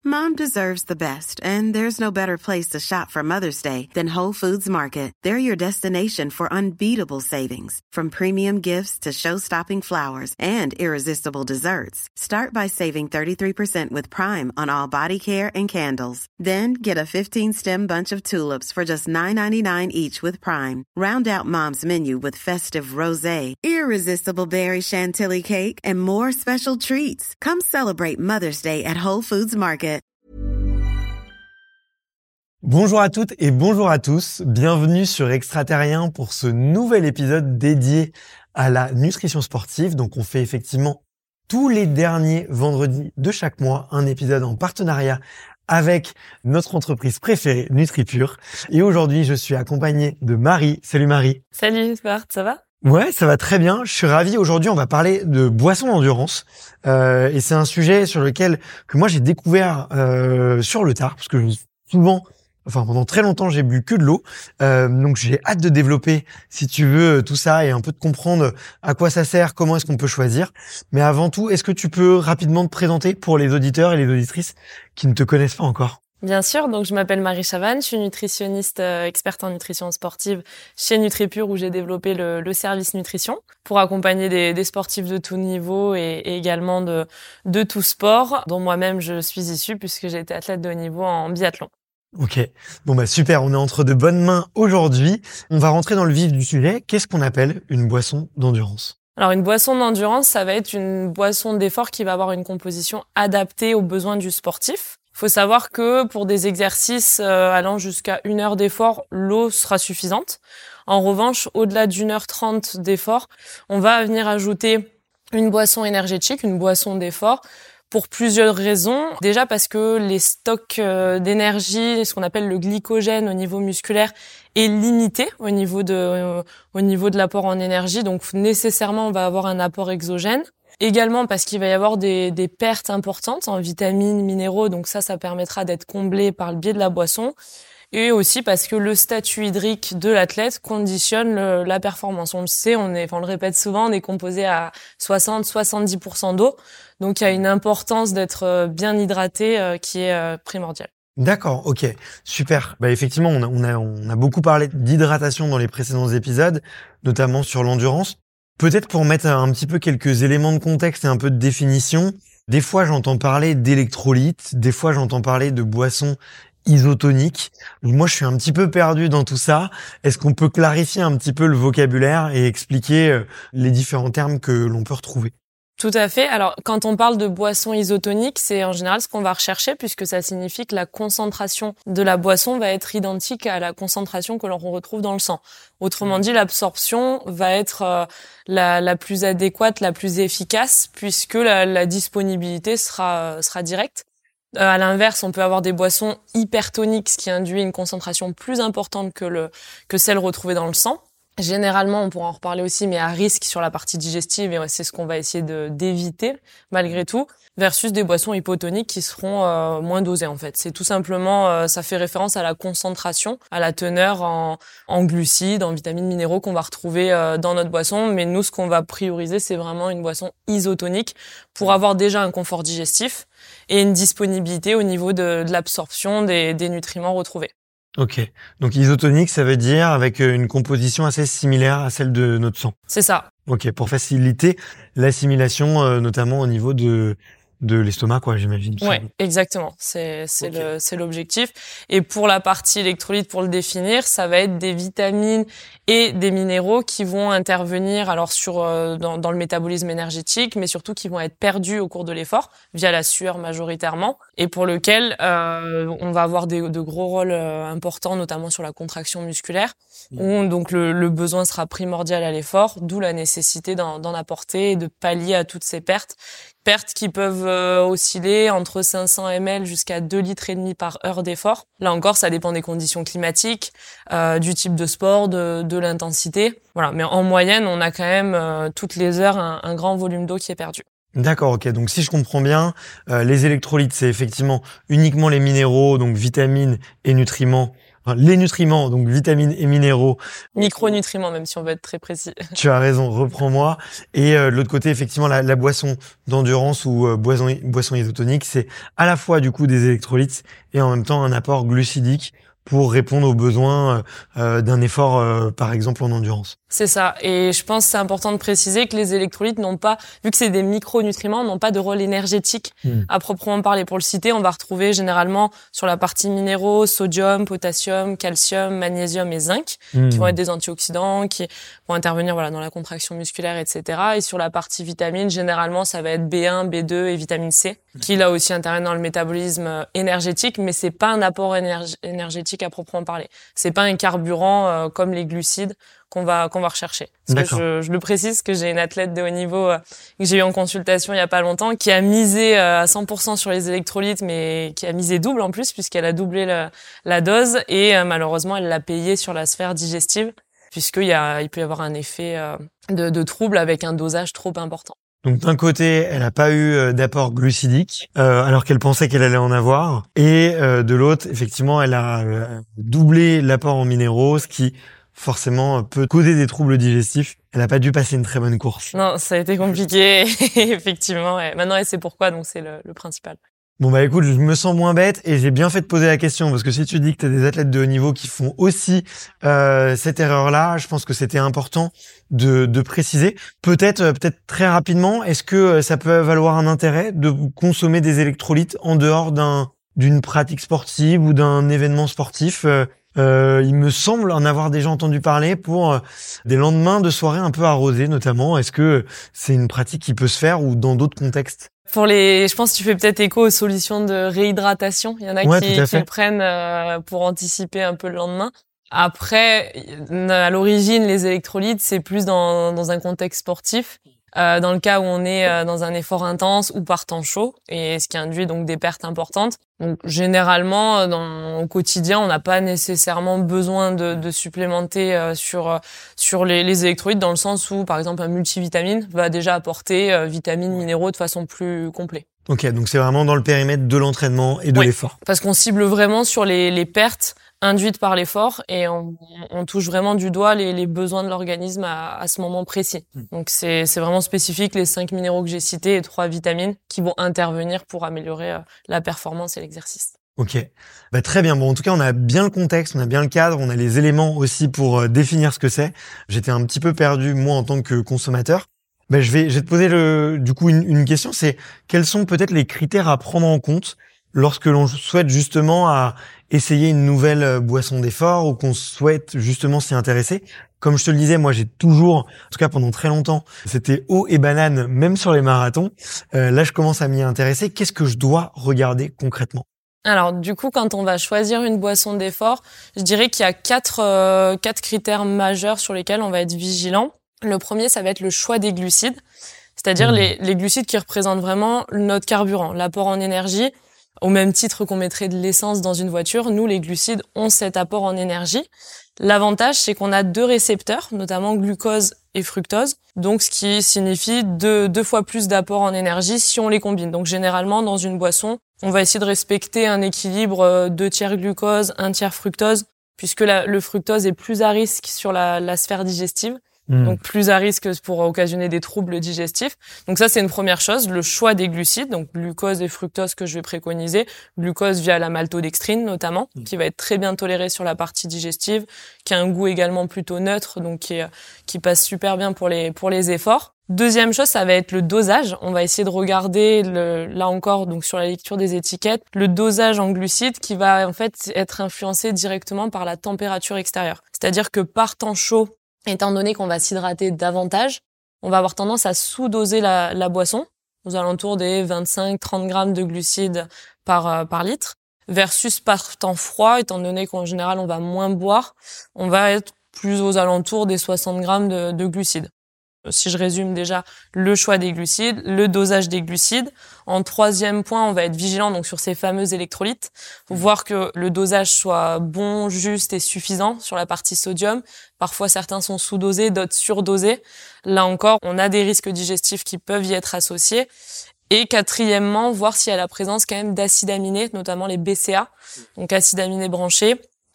Mom deserves the best, and there's no better place to shop for Mother's Day than Whole Foods Market. They're your destination for unbeatable savings, from premium gifts to show-stopping flowers and irresistible desserts. Start by saving 33% with Prime on all body care and candles. Then get a 15-stem bunch of tulips for just $9.99 each with Prime. Round out Mom's menu with festive rosé, irresistible berry chantilly cake, and more special treats. Come celebrate Mother's Day at Whole Foods Market. Bonjour à toutes et bonjour à tous, bienvenue sur Extraterrien pour ce nouvel épisode dédié à la nutrition sportive. Donc on fait effectivement tous les derniers vendredis de chaque mois un épisode en partenariat avec notre entreprise préférée, NutriPure. Et aujourd'hui, je suis accompagné de Marie. Salut Marie. Salut Bart, ça va ? Ouais, ça va très bien. Je suis ravi. Aujourd'hui, on va parler de boissons d'endurance. Et c'est un sujet sur lequel que moi j'ai découvert sur le tard, parce que pendant très longtemps, j'ai bu que de l'eau. Donc j'ai hâte de développer, si tu veux, tout ça et un peu de comprendre à quoi ça sert, comment est-ce qu'on peut choisir. Mais avant tout, est-ce que tu peux rapidement te présenter pour les auditeurs et les auditrices qui ne te connaissent pas encore ? Bien sûr, donc je m'appelle Marie Chavanne, je suis nutritionniste experte en nutrition sportive chez NutriPure où j'ai développé le service nutrition pour accompagner des sportifs de tout niveau et également de tout sport, dont moi-même je suis issue puisque j'ai été athlète de haut niveau en biathlon. Ok, bon super, on est entre de bonnes mains aujourd'hui. On va rentrer dans le vif du sujet. Qu'est-ce qu'on appelle une boisson d'endurance ? Alors une boisson d'endurance, ça va être une boisson d'effort qui va avoir une composition adaptée aux besoins du sportif. Il faut savoir que pour des exercices allant jusqu'à 1 heure d'effort, l'eau sera suffisante. En revanche, au-delà d'1h30 d'effort, on va venir ajouter une boisson énergétique, une boisson d'effort, pour plusieurs raisons. Déjà parce que les stocks d'énergie, ce qu'on appelle le glycogène au niveau musculaire, est limité au niveau de l'apport en énergie. Donc nécessairement, on va avoir un apport exogène. Également parce qu'il va y avoir des pertes importantes en vitamines, minéraux. Donc ça permettra d'être comblé par le biais de la boisson. Et aussi parce que le statut hydrique de l'athlète conditionne la performance. On le sait, on le répète souvent, on est composé à 60-70% d'eau. Donc il y a une importance d'être bien hydraté qui est primordiale. D'accord, ok, super. Effectivement, on a beaucoup parlé d'hydratation dans les précédents épisodes, notamment sur l'endurance. Peut-être pour mettre un petit peu quelques éléments de contexte et un peu de définition, des fois j'entends parler d'électrolytes, des fois j'entends parler de boissons isotoniques. Moi je suis un petit peu perdu dans tout ça. Est-ce qu'on peut clarifier un petit peu le vocabulaire et expliquer les différents termes que l'on peut retrouver ? Tout à fait. Alors, quand on parle de boisson isotonique, c'est en général ce qu'on va rechercher puisque ça signifie que la concentration de la boisson va être identique à la concentration que l'on retrouve dans le sang. Autrement dit, l'absorption va être la plus adéquate, la plus efficace puisque la disponibilité sera directe. À l'inverse, on peut avoir des boissons hypertoniques, ce qui induit une concentration plus importante que celle retrouvée dans le sang. Généralement, on pourra en reparler aussi, mais à risque sur la partie digestive, et c'est ce qu'on va essayer d'éviter, malgré tout, versus des boissons hypotoniques qui seront moins dosées, en fait. C'est tout simplement, ça fait référence à la concentration, à la teneur en glucides, en vitamines, minéraux qu'on va retrouver dans notre boisson, mais nous, ce qu'on va prioriser, c'est vraiment une boisson isotonique pour avoir déjà un confort digestif et une disponibilité au niveau de l'absorption des nutriments retrouvés. Ok, donc isotonique, ça veut dire avec une composition assez similaire à celle de notre sang. C'est ça. Ok, pour faciliter l'assimilation, notamment au niveau de l'estomac, quoi, j'imagine. Ouais, exactement. C'est l'objectif. Et pour la partie électrolyte, pour le définir, ça va être des vitamines et des minéraux qui vont intervenir alors dans le métabolisme énergétique, mais surtout qui vont être perdus au cours de l'effort via la sueur majoritairement, et pour lequel on va avoir de gros rôles importants, notamment sur la contraction musculaire, où donc le besoin sera primordial à l'effort, d'où la nécessité d'en apporter et de pallier à toutes ces pertes qui peuvent osciller entre 500 ml jusqu'à 2,5 litres par heure d'effort. Là encore, ça dépend des conditions climatiques, du type de sport, de l'intensité. Voilà, mais en moyenne, on a quand même toutes les heures un grand volume d'eau qui est perdu. D'accord, ok. Donc si je comprends bien, les électrolytes, c'est effectivement uniquement les minéraux, donc vitamines et nutriments les nutriments, donc vitamines et minéraux. Micronutriments, même si on veut être très précis. Tu as raison, reprends-moi. Et de l'autre côté, effectivement, la boisson d'endurance ou boisson isotonique, c'est à la fois du coup des électrolytes et en même temps un apport glucidique pour répondre aux besoins d'un effort, par exemple, en endurance. C'est ça. Et je pense que c'est important de préciser que les électrolytes n'ont pas, vu que c'est des micronutriments, n'ont pas de rôle énergétique à proprement parler. Pour le citer, on va retrouver généralement sur la partie minéraux, sodium, potassium, calcium, magnésium et zinc, qui vont être des antioxydants, qui vont intervenir dans la contraction musculaire, etc. Et sur la partie vitamines, généralement, ça va être B1, B2 et vitamine C, qui là aussi interviennent dans le métabolisme énergétique, mais c'est pas un apport énergétique à proprement parler. C'est pas un carburant comme les glucides qu'on va rechercher. Parce que je le précise que j'ai une athlète de haut niveau que j'ai eu en consultation il y a pas longtemps qui a misé à 100% sur les électrolytes, mais qui a misé double en plus puisqu'elle a doublé la dose et malheureusement elle l'a payé sur la sphère digestive puisqu'il peut y avoir un effet de trouble avec un dosage trop important. Donc d'un côté, elle n'a pas eu d'apport glucidique alors qu'elle pensait qu'elle allait en avoir, et de l'autre, effectivement, elle a doublé l'apport en minéraux, ce qui forcément peut causer des troubles digestifs. Elle n'a pas dû passer une très bonne course. Non, ça a été compliqué, effectivement. Ouais. Maintenant, elle sait pourquoi, donc c'est le principal. Bon bah écoute, je me sens moins bête et j'ai bien fait de poser la question parce que si tu dis que tu as des athlètes de haut niveau qui font aussi cette erreur-là, je pense que c'était important de préciser. Peut-être très rapidement, est-ce que ça peut valoir un intérêt de consommer des électrolytes en dehors d'une pratique sportive ou d'un événement sportif? Il me semble en avoir déjà entendu parler pour des lendemains de soirée un peu arrosés notamment. Est-ce que c'est une pratique qui peut se faire ou dans d'autres contextes? Je pense que tu fais peut-être écho aux solutions de réhydratation. Il y en a qui le prennent pour anticiper un peu le lendemain. Après, à l'origine, les électrolytes, c'est plus dans un contexte sportif. Dans le cas où on est dans un effort intense ou par temps chaud, et ce qui induit donc des pertes importantes. Donc généralement, au quotidien, on n'a pas nécessairement besoin de supplémenter sur les électrolytes, dans le sens où, par exemple, un multivitamine va déjà apporter vitamines, minéraux de façon plus complète. Ok, donc c'est vraiment dans le périmètre de l'entraînement et de l'effort. Parce qu'on cible vraiment sur les pertes induites par l'effort et on touche vraiment du doigt les besoins de l'organisme à ce moment précis. Donc c'est vraiment spécifique, les 5 minéraux que j'ai cités et 3 vitamines qui vont intervenir pour améliorer la performance et l'exercice. Ok, très bien. Bon, en tout cas, on a bien le contexte, on a bien le cadre, on a les éléments aussi pour définir ce que c'est. J'étais un petit peu perdu, moi, en tant que consommateur. Je vais te poser du coup une question, c'est quels sont peut-être les critères à prendre en compte lorsque l'on souhaite justement à essayer une nouvelle boisson d'effort ou qu'on souhaite justement s'y intéresser. Comme je te le disais, moi j'ai toujours, en tout cas pendant très longtemps, c'était eau et banane, même sur les marathons. Là, je commence à m'y intéresser. Qu'est-ce que je dois regarder concrètement? Alors du coup, quand on va choisir une boisson d'effort, je dirais qu'il y a quatre critères majeurs sur lesquels on va être vigilant. Le premier, ça va être le choix des glucides, c'est-à-dire les glucides qui représentent vraiment notre carburant, l'apport en énergie. Au même titre qu'on mettrait de l'essence dans une voiture, nous, les glucides, ont cet apport en énergie. L'avantage, c'est qu'on a 2 récepteurs, notamment glucose et fructose, donc ce qui signifie deux fois plus d'apport en énergie si on les combine. Donc généralement, dans une boisson, on va essayer de respecter un équilibre 2 tiers glucose, 1 tiers fructose, puisque le fructose est plus à risque sur la sphère digestive. Donc plus à risque pour occasionner des troubles digestifs. Donc ça, c'est une première chose, le choix des glucides, donc glucose et fructose que je vais préconiser. Glucose via la maltodextrine notamment, qui va être très bien tolérée sur la partie digestive, qui a un goût également plutôt neutre, donc qui passe super bien pour les efforts. Deuxième chose, ça va être le dosage. On va essayer de regarder là encore, donc sur la lecture des étiquettes, le dosage en glucides qui va en fait être influencé directement par la température extérieure. C'est-à-dire que par temps chaud, étant donné qu'on va s'hydrater davantage, on va avoir tendance à sous-doser la boisson, aux alentours des 25-30 grammes de glucides par litre, versus par temps froid, étant donné qu'en général on va moins boire, on va être plus aux alentours des 60 grammes de glucides. Si je résume déjà le choix des glucides, le dosage des glucides. En troisième point, on va être vigilant donc sur ces fameux électrolytes. Faut voir que le dosage soit bon, juste et suffisant sur la partie sodium. Parfois, certains sont sous-dosés, d'autres surdosés. Là encore, on a des risques digestifs qui peuvent y être associés. Et quatrièmement, voir s'il y a la présence quand même d'acides aminés, notamment les BCA, donc acides aminés branchés,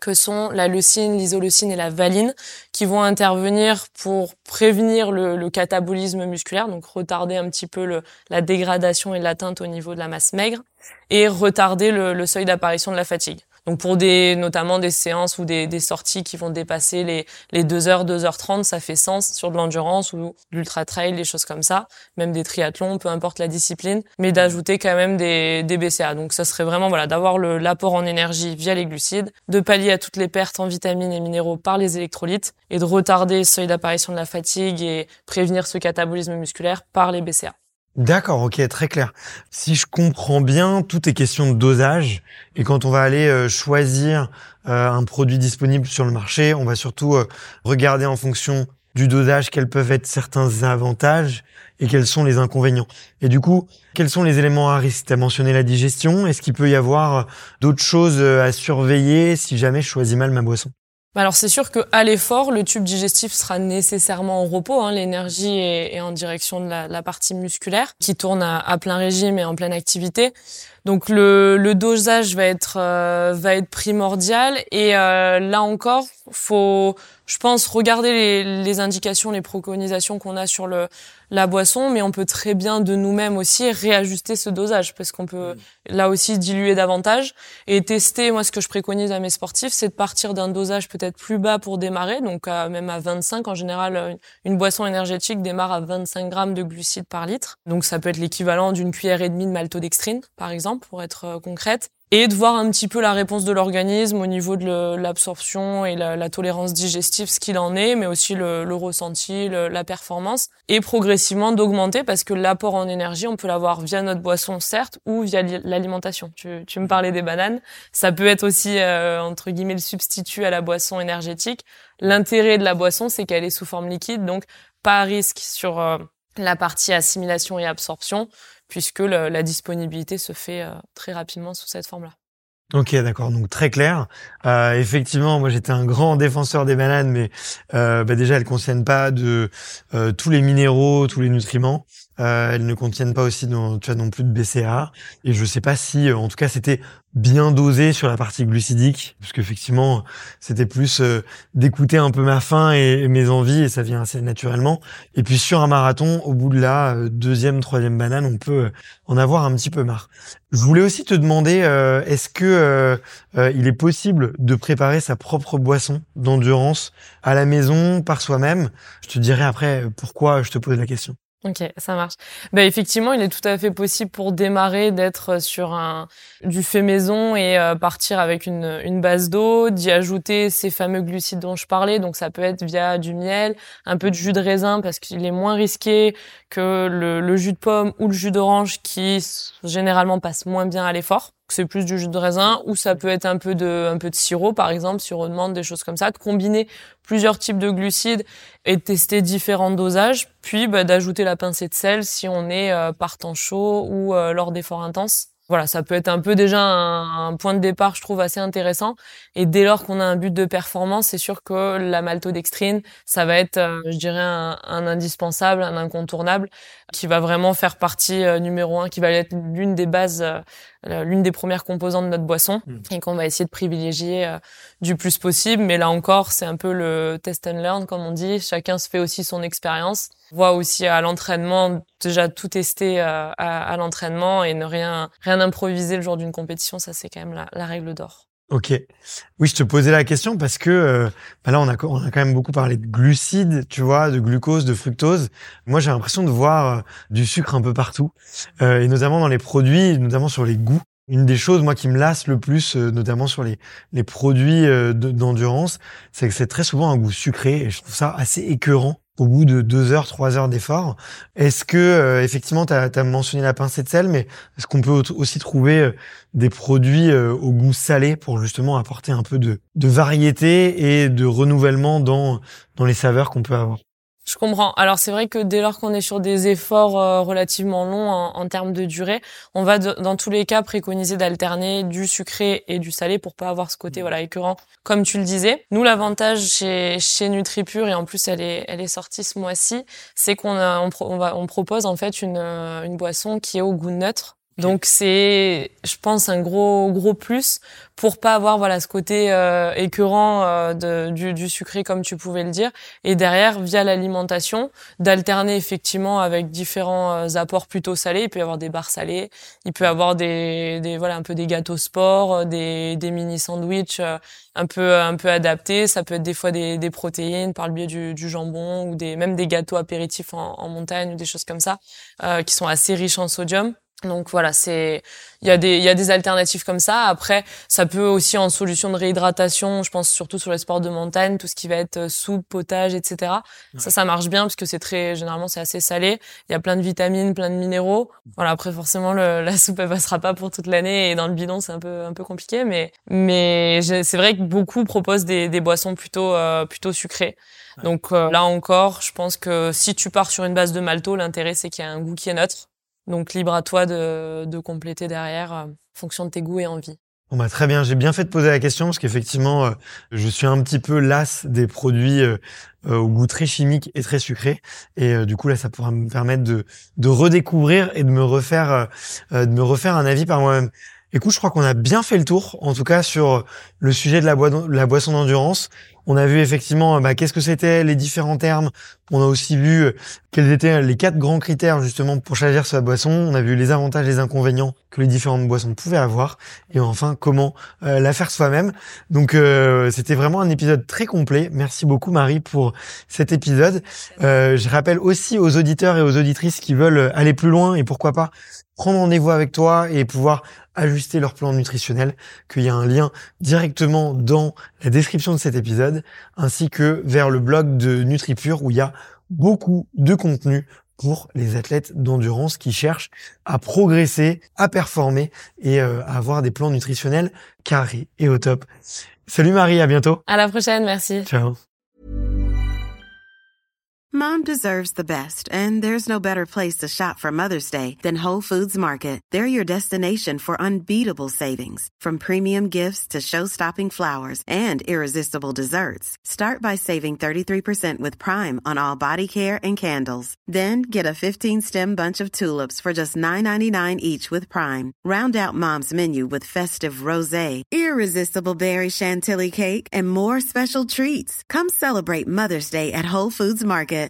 que sont la leucine, l'isoleucine et la valine, qui vont intervenir pour prévenir le catabolisme musculaire, donc retarder un petit peu la dégradation et l'atteinte au niveau de la masse maigre, et retarder le seuil d'apparition de la fatigue. Donc pour notamment des séances ou des sorties qui vont dépasser les 2 heures, 2h30, ça fait sens sur de l'endurance ou l'ultra trail, des choses comme ça, même des triathlons, peu importe la discipline, mais d'ajouter quand même des BCA. Donc ça serait vraiment d'avoir l'apport en énergie via les glucides, de pallier à toutes les pertes en vitamines et minéraux par les électrolytes et de retarder le seuil d'apparition de la fatigue et prévenir ce catabolisme musculaire par les BCA. D'accord, ok, très clair. Si je comprends bien, tout est question de dosage. Et quand on va aller choisir un produit disponible sur le marché, on va surtout regarder en fonction du dosage quels peuvent être certains avantages et quels sont les inconvénients. Et du coup, quels sont les éléments à risque? Tu as mentionné la digestion. Est-ce qu'il peut y avoir d'autres choses à surveiller si jamais je choisis mal ma boisson? Alors c'est sûr qu'à l'effort, le tube digestif sera nécessairement en repos. L'énergie est en direction de la partie musculaire qui tourne à plein régime et en pleine activité. Donc le dosage va être primordial et là encore, faut, je pense, regarder les indications, les préconisations qu'on a sur la boisson, mais on peut très bien de nous-mêmes aussi réajuster ce dosage parce qu'on peut là aussi diluer davantage et tester. Moi, ce que je préconise à mes sportifs, c'est de partir d'un dosage peut-être plus bas pour démarrer, donc même à 25. En général, une boisson énergétique démarre à 25 grammes de glucides par litre. Donc ça peut être l'équivalent d'une cuillère et demie de maltodextrine, par exemple, pour être concrète. Et de voir un petit peu la réponse de l'organisme au niveau de l'absorption et la tolérance digestive, ce qu'il en est, mais aussi le ressenti, la performance, et progressivement d'augmenter parce que l'apport en énergie, on peut l'avoir via notre boisson, certes, ou via l'alimentation. Tu me parlais des bananes, ça peut être aussi, entre guillemets, le substitut à la boisson énergétique. L'intérêt de la boisson, c'est qu'elle est sous forme liquide, donc pas à risque sur la partie assimilation et absorption, puisque la disponibilité se fait très rapidement sous cette forme-là. Ok, d'accord, donc très clair. Effectivement, moi j'étais un grand défenseur des bananes, mais déjà elles contiennent pas de tous les minéraux, tous les nutriments. Elles ne contiennent pas aussi non plus de BCAA. Et je sais pas si, en tout cas, c'était bien dosé sur la partie glucidique, parce qu'effectivement, c'était plus d'écouter un peu ma faim et mes envies, et ça vient assez naturellement. Et puis sur un marathon, au bout de la deuxième, troisième banane, on peut en avoir un petit peu marre. Je voulais aussi te demander, est-ce que il est possible de préparer sa propre boisson d'endurance à la maison par soi-même? Je te dirai après pourquoi je te pose la question. Ok, ça marche. Effectivement, il est tout à fait possible pour démarrer d'être sur du fait maison et partir avec une base d'eau, d'y ajouter ces fameux glucides dont je parlais. Donc ça peut être via du miel, un peu de jus de raisin parce qu'il est moins risqué que le jus de pomme ou le jus d'orange qui généralement passe moins bien à l'effort. C'est plus du jus de raisin ou ça peut être un peu de sirop, par exemple, sirop de menthe, des choses comme ça, de combiner plusieurs types de glucides et de tester différents dosages, puis d'ajouter la pincée de sel si on est par temps chaud ou lors d'efforts intenses. Voilà, ça peut être un peu déjà un point de départ, je trouve, assez intéressant. Et dès lors qu'on a un but de performance, c'est sûr que la maltodextrine, ça va être, je dirais, un indispensable, un incontournable, qui va vraiment faire partie numéro 1, qui va être l'une des bases, l'une des premières composantes de notre boisson, et qu'on va essayer de privilégier du plus possible. Mais là encore, c'est un peu le test and learn, comme on dit. Chacun se fait aussi son expérience. Voit aussi à l'entraînement, déjà tout tester à l'entraînement et ne rien improviser le jour d'une compétition, ça c'est quand même la règle d'or. Ok. Oui, je te posais la question parce que là, on a quand même beaucoup parlé de glucides, tu vois, de glucose, de fructose. Moi, j'ai l'impression de voir du sucre un peu partout, et notamment dans les produits, notamment sur les goûts. Une des choses, moi, qui me lasse le plus, notamment sur les produits d'endurance, c'est que c'est très souvent un goût sucré et je trouve ça assez écœurant au bout de 2 heures, 3 heures d'effort. Est-ce que, effectivement, t'as mentionné la pincée de sel, mais est-ce qu'on peut aussi trouver des produits au goût salé pour justement apporter un peu de variété et de renouvellement dans les saveurs qu'on peut avoir? Je comprends. Alors c'est vrai que dès lors qu'on est sur des efforts relativement longs en termes de durée, on va dans tous les cas préconiser d'alterner du sucré et du salé pour pas avoir ce côté écœurant. Comme tu le disais, nous l'avantage chez NutriPure, et en plus elle est sortie ce mois-ci, c'est qu'on propose en fait une boisson qui est au goût neutre. Donc c'est, je pense, un gros plus pour pas avoir ce côté écœurant du sucré comme tu pouvais le dire. Et derrière, via l'alimentation, d'alterner effectivement avec différents apports plutôt salés. Il peut y avoir des barres salées, il peut y avoir un peu des gâteaux sport, des mini sandwichs un peu adaptés. Ça peut être des fois des protéines par le biais du jambon ou même des gâteaux apéritifs en montagne ou des choses comme ça qui sont assez riches en sodium. Donc voilà, il y a des alternatives comme ça. Après, ça peut aussi en solution de réhydratation, je pense surtout sur les sports de montagne, tout ce qui va être soupe, potage, etc. Ouais. Ça marche bien parce que généralement c'est assez salé. Il y a plein de vitamines, plein de minéraux. Voilà, après forcément la soupe elle passera pas pour toute l'année et dans le bidon c'est un peu compliqué, mais c'est vrai que beaucoup proposent des boissons plutôt sucrées. Ouais. Donc là encore, je pense que si tu pars sur une base de malto, l'intérêt c'est qu'il y a un goût qui est neutre. Donc libre à toi de compléter derrière en fonction de tes goûts et envies. Bon très bien, j'ai bien fait de poser la question parce qu'effectivement je suis un petit peu las des produits au goût très chimique et très sucré et du coup là ça pourra me permettre de redécouvrir et de me refaire un avis par moi-même. Écoute, je crois qu'on a bien fait le tour, en tout cas sur le sujet de la boisson d'endurance. On a vu effectivement qu'est-ce que c'était, les différents termes. On a aussi vu quels étaient les 4 grands critères justement pour choisir sa boisson. On a vu les avantages et les inconvénients que les différentes boissons pouvaient avoir. Et enfin, comment la faire soi-même. Donc c'était vraiment un épisode très complet. Merci beaucoup Marie pour cet épisode. Je rappelle aussi aux auditeurs et aux auditrices qui veulent aller plus loin et pourquoi pas prendre rendez-vous avec toi et pouvoir ajuster leur plan nutritionnel, qu'il y a un lien directement dans la description de cet épisode, ainsi que vers le blog de NutriPure où il y a beaucoup de contenu pour les athlètes d'endurance qui cherchent à progresser, à performer et à avoir des plans nutritionnels carrés et au top. Salut Marie, à bientôt. À la prochaine, merci. Ciao. Mom deserves the best, and there's no better place to shop for Mother's Day than Whole Foods Market. They're your destination for unbeatable savings, from premium gifts to show-stopping flowers and irresistible desserts. Start by saving 33% with Prime on all body care and candles. Then get a 15-stem bunch of tulips for just $9.99 each with Prime. Round out Mom's menu with festive rosé, irresistible berry chantilly cake, and more special treats. Come celebrate Mother's Day at Whole Foods Market.